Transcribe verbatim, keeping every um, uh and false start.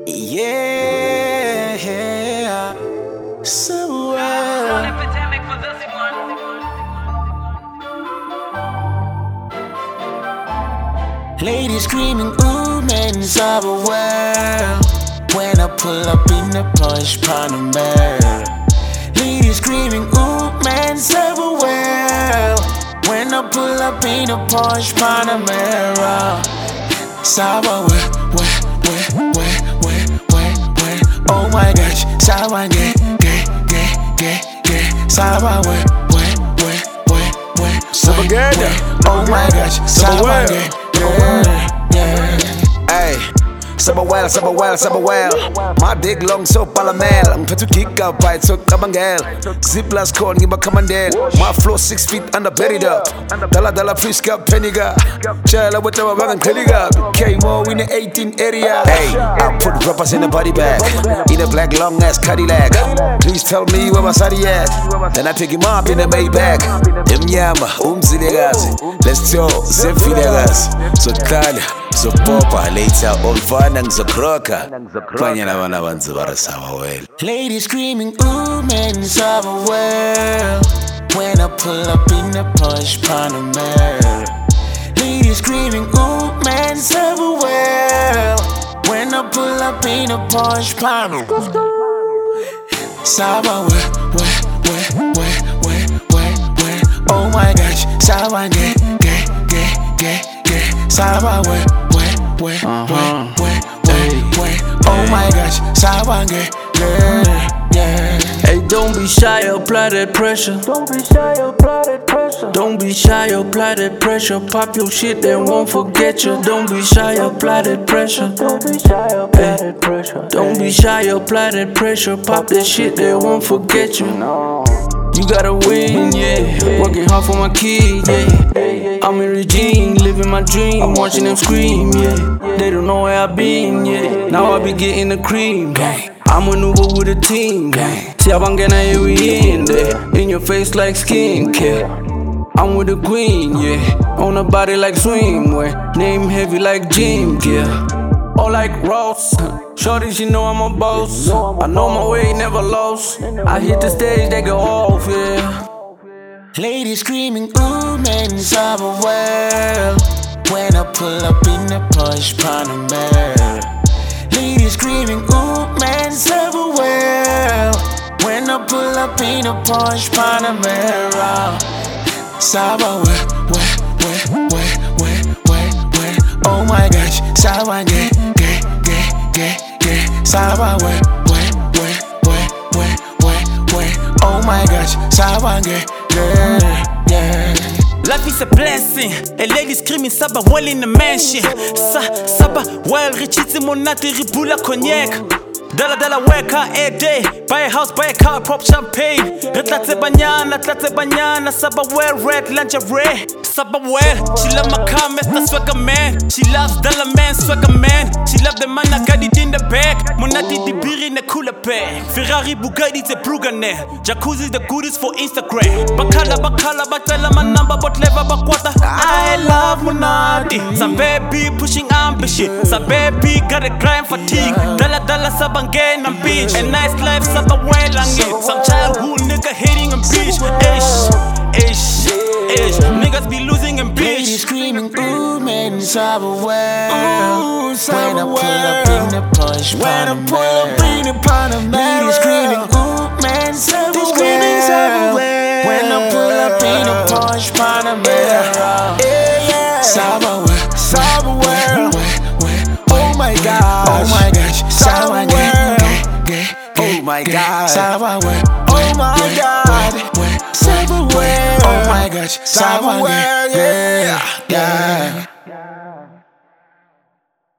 Yeah, so well. Epidemic for this one. Ladies screaming, ooh, man, so well. When I pull up in the Porsche Panamera. Ladies screaming, ooh, man, so well. When I pull up in the Porsche Panamera. So well, well, well, well, well, well, well. Oh my gosh, so well, get, get, get, get, get. So well, well, well, well, well, So well. Oh my gosh, so well, get, yeah, yeah. Hey, saba well, saba well, saba well. My dick long so palamel. I'm to kick up by so kabangel. Ziplas corn, give a commandel. My flow six feet under buried up. Dollar dollar fish cup penniga. Chala with our wagon penniga. Came more in the eighteen area. Hey, I put rappers in a body bag. In a black long ass Cadillac. Please tell me where my side at. Then I take him up in a Maybach. Mnyama, umzilegazi. Let's go, Zefilegas. So Talia. So popa later on fun and zakroka. Kwanyana wana bantu barasawa well. Ladies screaming, ooh, man, so well. When I pull up in the Porsche Panamera. Ladies screaming, ooh, man, so well. When I pull up in the Porsche Panamera. So well, well, well, well, well, well, well. Oh my gosh, so I get, get, get, get, get. So well, well, well, well, well, well, well. Oh my gosh, so I get, yeah, yeah. Hey, don't be shy, apply that pressure. Don't be shy, apply that pressure. Don't be shy, apply that pressure. Pop your shit, they won't forget you. Don't be shy, apply that pressure. Don't be shy, apply that pressure. Don't be shy, apply that pressure. Pop that shit, they won't forget you. No. You gotta win, yeah. Working hard for my kids, yeah. I'm in Regine, living my dream, watching them scream, yeah. They don't know where I've been, yeah. Now I be getting the cream, gang. I'm maneuver with a team, gang. See how I'm gonna hear we in there. In your face like skincare. I'm with the queen, yeah. On a body like swimwear. Name heavy like gym gear. All like Ross. Shorty, she know I'm a boss. I know my way, never lost. I hit the stage, they go off, yeah. Ladies screaming, ooh, man, so well. When I pull up in the Porsche Panamera. Ladies screaming, ooh, man, so well. When I pull up in the Porsche Panamera. So well, well, well, well, well, well, well. Oh my gosh, so I get, get, get, get, get. So well, well, well, well, well, well, well. Oh my gosh, so I get, yeah, yeah. Life is a blessing. A lady screaming saba well in the mansion. Sa saba well richitsi monati ribula cognac. Dala dala weka a day. Buy a house, buy a car, pop champagne. Retlatse banyana, tlatse banyana. Saba well red lingerie. Saba well, she love my comments, the swagger man. She loves Dala man, swagger man. She love the man, I got it in the bag. Monati di beer in the cooler bag. Ferrari, Bugatti, the Brugane. Jacuzzi, the goodies for Instagram. Bakala, bakala, batala, my number, but never bakwata. I love Monati. Some baby pushing ambition. Some baby got a crime fatigue. Dala dala sabangen and beach. A nice life, saba well and it. Some childhood nigga hating and bitch. Ish, ish, ish. Niggas be losing and bitch. Ladies screaming, ooh, man, so well. Ooh, when I pull up in the Porsche When I pull up in the Panamera. Ladies screaming, ooh, man, so well. When I pull up in the Porsche Panamera. Yeah, So well, so well. Oh my gosh, oh my gosh, so well. Oh my God. So well, Oh my God. so well. Oh my gosh, so well. Yeah, Yeah.